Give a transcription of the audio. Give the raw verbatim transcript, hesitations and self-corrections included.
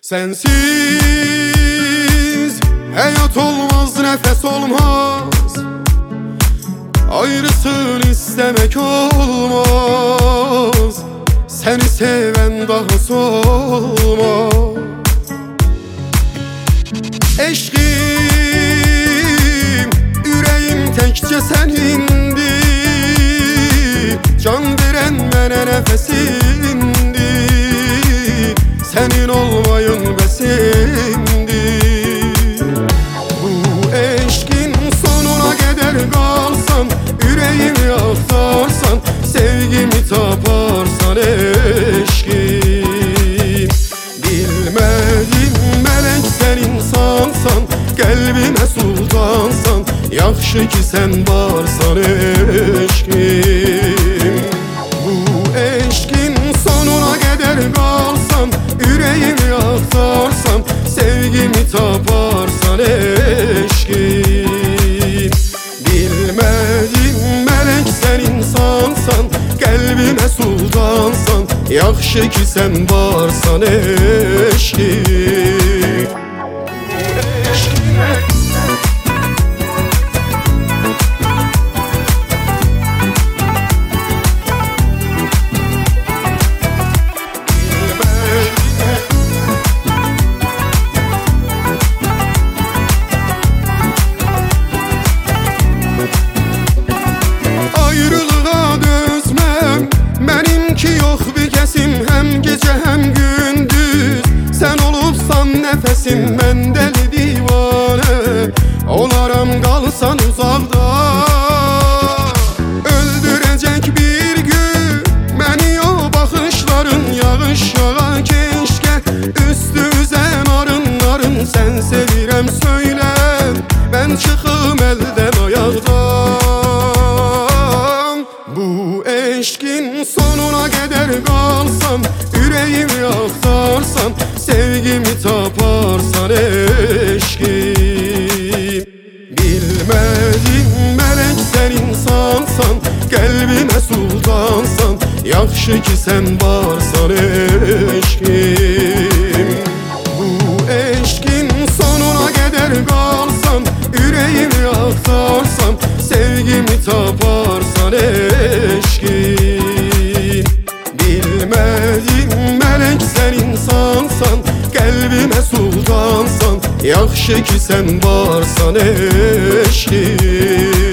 Sensiz hayat olmaz, nefes olmaz. Ayrısın istemek olmaz. Seni seven daha solmaz. Eşkim, yüreğim tekçe senindi. Can veren mənə nefesindi. Senin olmayın besindi. Bu eşkin sonuna kadar kalsan, yüreğimi aktarsan, sevgimi taparsan eşkin. Bilmedim melek sen insansan, kalbime sultansan, yaxşı ki sen varsan eşkin. Bu eşkin sonuna kadar kalsan, yüreğimi aktarsan, sevgimi taparsan eşkin. Bilmedim melek sen insansan, kalbime sultansan, yaxşı ki sen varsan eşkin. Ayrılığa dözmem, benimki yok bir kesim. Hem gece hem gündüz sen olursan nefesim. Ben deli divane olaram kalsan uzakta. Öldürecek bir gün beni o bakışların. Yağış yağa keşke üstümüze narın narın. Sen sevirem söyle, ben çıkım elden ayaktan. Bu eşkin sonuna kadar kalsam, yüreğimi aktarsan, sevgimi taparsan eşkin. Bilmedim melek sen insansan, kalbime sultansan, yaxşı ki sen varsan eşkin. Bu eşkin sonuna kadar kalsam, yüreğimi aktarsan, sevgimi taparsan eşkin. Bilmedim melek sen insansan, kalbime sultansan, yaxşı ki sen varsan eşkin.